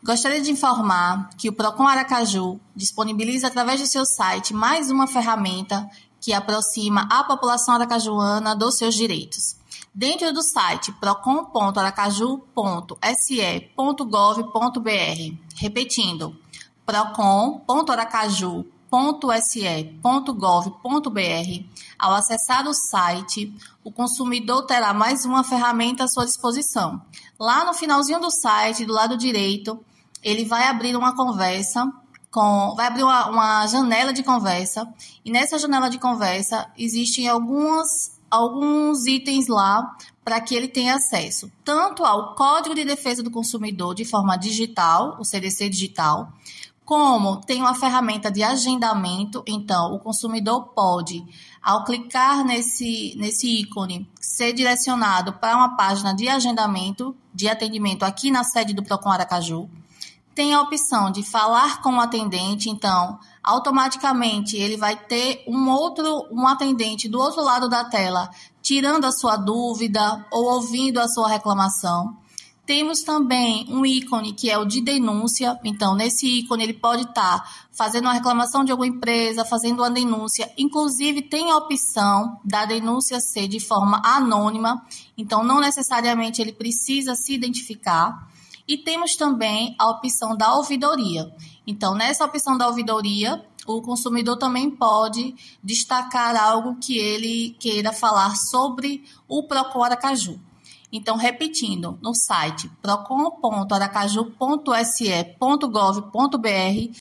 Gostaria de informar que o Procon Aracaju disponibiliza através do seu site mais uma ferramenta que aproxima a população aracajuana dos seus direitos. Dentro do site procon.aracaju.se.gov.br, repetindo, procon.aracaju.se.gov.br, ao acessar o site, o consumidor terá mais uma ferramenta à sua disposição. Lá no finalzinho do site, do lado direito, ele vai abrir uma conversa, vai abrir uma janela de conversa, e nessa janela de conversa existem alguns itens lá para que ele tenha acesso, tanto ao Código de Defesa do Consumidor de forma digital, o CDC digital, como tem uma ferramenta de agendamento. Então o consumidor pode, ao clicar nesse ícone, ser direcionado para uma página de agendamento, de atendimento aqui na sede do Procon Aracaju. Tem a opção de falar com o atendente, então automaticamente ele vai ter um atendente do outro lado da tela, tirando a sua dúvida ou ouvindo a sua reclamação. Temos também um ícone que é o de denúncia, então nesse ícone ele pode estar fazendo uma reclamação de alguma empresa, fazendo uma denúncia, inclusive tem a opção da denúncia ser de forma anônima, então não necessariamente ele precisa se identificar. E temos também a opção da ouvidoria. Então, nessa opção da ouvidoria, o consumidor também pode destacar algo que ele queira falar sobre o Procon Aracaju. Então, repetindo, no site procon.aracaju.se.gov.br